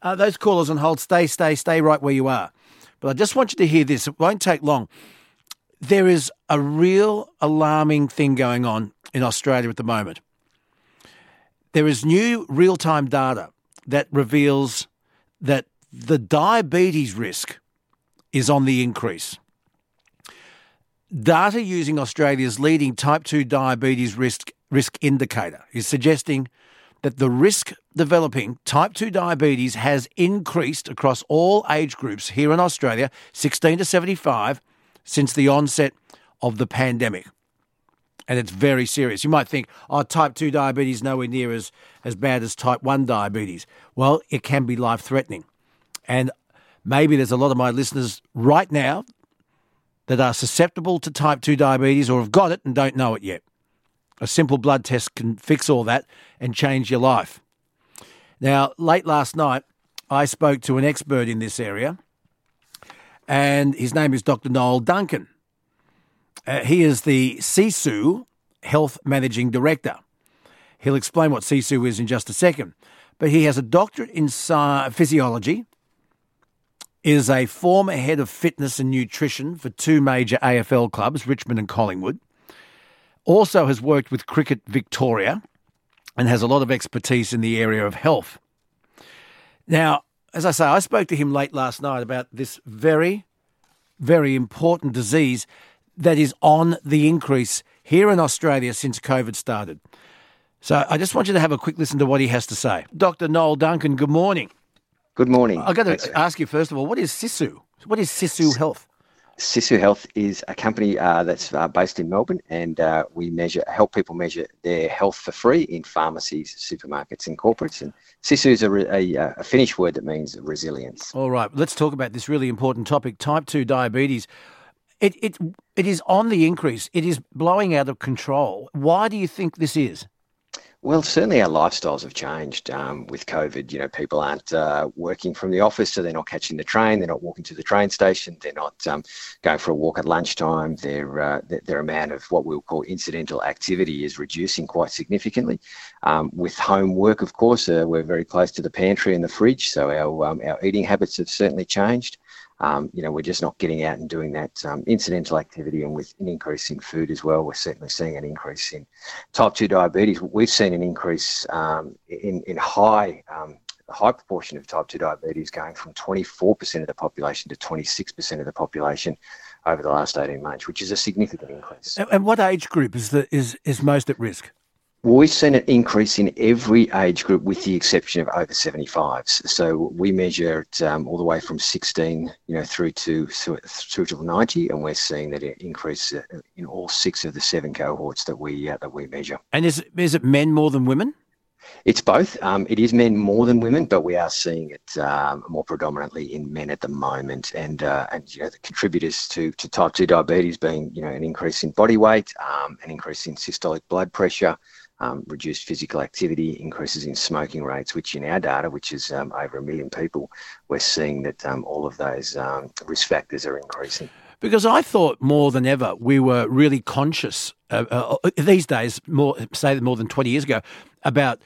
Those callers on hold, stay right where you are. But I just want you to hear this. It won't take long. There is a real alarming thing going on in Australia at the moment. There is new real-time data that reveals that the diabetes risk is on the increase. Data using Australia's leading type 2 diabetes risk indicator is suggesting that the risk developing type 2 diabetes has increased across all age groups here in Australia, 16 to 75, since the onset of the pandemic. And it's very serious. You might think, type 2 diabetes nowhere near as bad as type 1 diabetes. Well, it can be life-threatening. And maybe there's a lot of my listeners right now that are susceptible to type 2 diabetes or have got it and don't know it yet. A simple blood test can fix all that and change your life. Now, late last night, I spoke to an expert in this area, and his name is Dr. Noel Duncan. He is the Sisu Health Managing Director. He'll explain what Sisu is in just a second. But he has a doctorate in physiology, is a former head of fitness and nutrition for two major AFL clubs, Richmond and Collingwood. Also has worked with Cricket Victoria and has a lot of expertise in the area of health. Now, as I say, I spoke to him late last night about this very, very important disease that is on the increase here in Australia since COVID started. So I just want you to have a quick listen to what he has to say. Dr. Noel Duncan, good morning. Good morning. I've got to ask you, first of all, what is Sisu? What is Sisu Health? Sisu Health is a company that's based in Melbourne, and we help people measure their health for free in pharmacies, supermarkets and corporates. And Sisu is a Finnish word that means resilience. All right, let's talk about this really important topic, type 2 diabetes. It is on the increase. It is blowing out of control. Why do you think this is? Well, certainly our lifestyles have changed with COVID. You know, people aren't working from the office, so they're not catching the train. They're not walking to the train station. They're not going for a walk at lunchtime. Their amount of what we'll call incidental activity is reducing quite significantly. With home work, of course, we're very close to the pantry and the fridge, so our eating habits have certainly changed. We're just not getting out and doing that incidental activity, and with an increase in food as well, we're certainly seeing an increase in type 2 diabetes. We've seen an increase in high proportion of type 2 diabetes going from 24% of the population to 26% of the population over the last 18 months, which is a significant increase. And what age group is most at risk? Well, we've seen an increase in every age group with the exception of over 75s. So we measure it all the way from 16, through to 90, and we're seeing that it increase in all 6 of the 7 cohorts that we measure. And is it men more than women? It's both. It is men more than women, but we are seeing it more predominantly in men at the moment. And the contributors to type 2 diabetes being, an increase in body weight, an increase in systolic blood pressure, reduced physical activity, increases in smoking rates, which in our data, which is over 1 million people, we're seeing that all of those risk factors are increasing. Because I thought more than ever we were really conscious these days, more than 20 years ago, about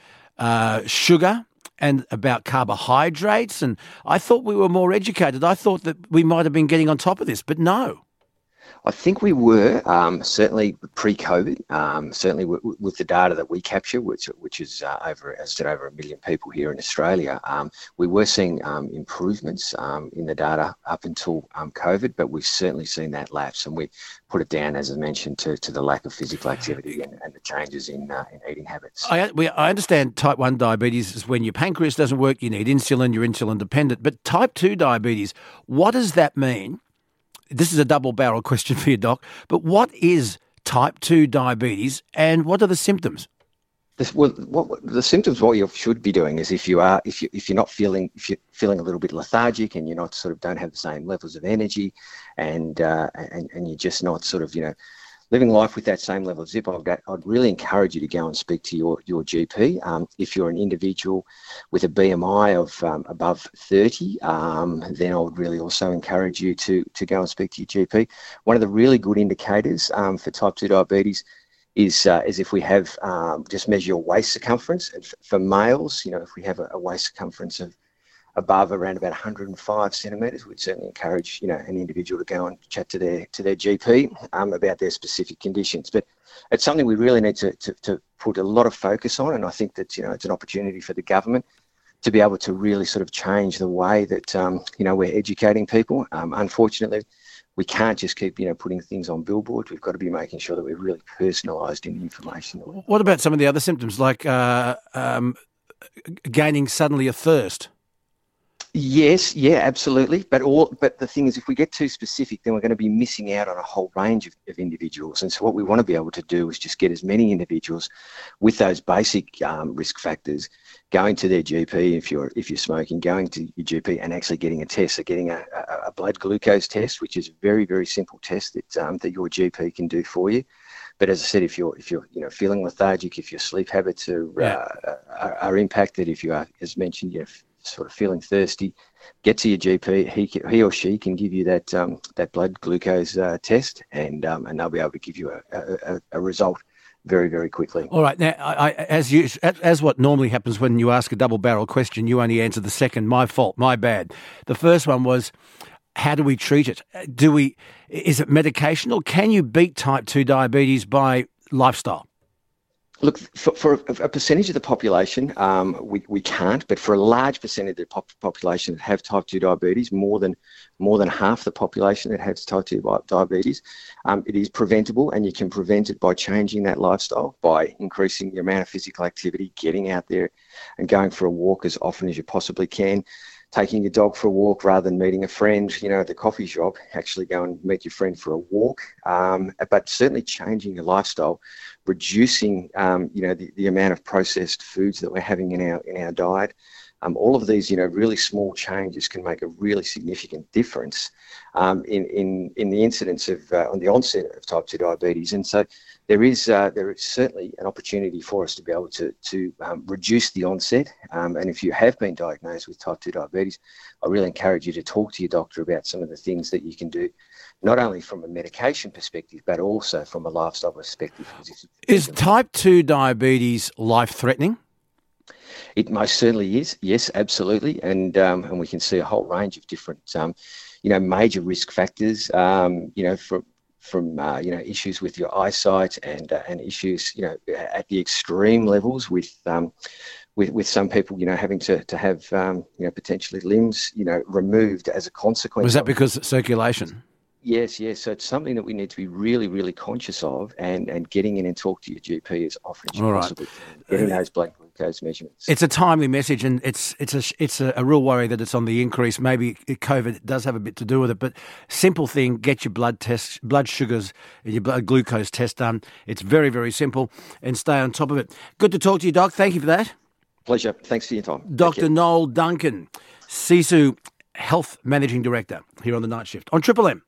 sugar and about carbohydrates, and I thought we were more educated. I thought that we might have been getting on top of this, but no. I think we were, certainly pre-COVID, certainly with the data that we capture, which is over 1 million people here in Australia. We were seeing improvements in the data up until COVID, but we've certainly seen that lapse, and we put it down, as I mentioned, to the lack of physical activity and the changes in eating habits. I understand type 1 diabetes is when your pancreas doesn't work, you need insulin, you're insulin dependent, but type 2 diabetes, what does that mean? This is a double-barrel question for you, Doc, but what is type 2 diabetes and what are the symptoms? The symptoms, what you should be doing is if you're feeling a little bit lethargic and you're not don't have the same levels of energy and you're just not living life with that same level of zip, I'd really encourage you to go and speak to your GP. If you're an individual with a BMI of above 30, then I would really also encourage you to go and speak to your GP. One of the really good indicators for type 2 diabetes is if we have just measure your waist circumference. And for males, if we have a waist circumference of above around about 105 centimetres, we'd certainly encourage, an individual to go and chat to their GP about their specific conditions. But it's something we really need to put a lot of focus on, and I think that, it's an opportunity for the government to be able to really sort of change the way that, we're educating people. Unfortunately, we can't just keep, putting things on billboards. We've got to be making sure that we're really personalised in the information. What about some of the other symptoms, like gaining suddenly a thirst? Yes, yeah, absolutely. But the thing is, if we get too specific, then we're going to be missing out on a whole range of individuals. And so what we want to be able to do is just get as many individuals with those basic risk factors going to their GP if you're smoking, going to your GP and actually getting a test, so getting a blood glucose test, which is a very, very simple test that your GP can do for you. But as I said, if you're feeling lethargic, if your sleep habits are impacted, if you are, as mentioned, sort of feeling thirsty, get to your GP. He or she can give you that blood glucose test, and they'll be able to give you a result very, very quickly. All right. Now, as what normally happens when you ask a double-barrel question, you only answer the second. My fault. My bad. The first one was, how do we treat it? Is it medication, or can you beat type 2 diabetes by lifestyle? Look, for a percentage of the population, we can't, but for a large percentage of the population that have type 2 diabetes, more than half the population that has type 2 diabetes, it is preventable, and you can prevent it by changing that lifestyle, by increasing the amount of physical activity, getting out there and going for a walk as often as you possibly can, taking your dog for a walk rather than meeting a friend, at the coffee shop. Actually go and meet your friend for a walk. But certainly changing your lifestyle, reducing, the amount of processed foods that we're having in our diet. All of these, really small changes can make a really significant difference in the incidence of on the onset of type 2 diabetes. And so there is certainly an opportunity for us to be able to reduce the onset. And if you have been diagnosed with type 2 diabetes, I really encourage you to talk to your doctor about some of the things that you can do, not only from a medication perspective, but also from a lifestyle perspective. Is type 2 diabetes life-threatening? It most certainly is. Yes, absolutely. And we can see a whole range of different, major risk factors, from issues with your eyesight and issues, at the extreme levels with some people, having to have, potentially limbs, removed as a consequence. Was that because of circulation? Yes. So it's something that we need to be really, really conscious of, and getting in and talk to your GP as often as you possibly can, getting those blood glucose measurements. It's a timely message, and it's a real worry that it's on the increase. Maybe COVID does have a bit to do with it, but simple thing, get your blood tests, blood sugars, and your blood glucose test done. It's very, very simple, and stay on top of it. Good to talk to you, Doc. Thank you for that. Pleasure. Thanks for your time. Dr. Noel Duncan, Sisu Health Managing Director, here on The Night Shift on Triple M.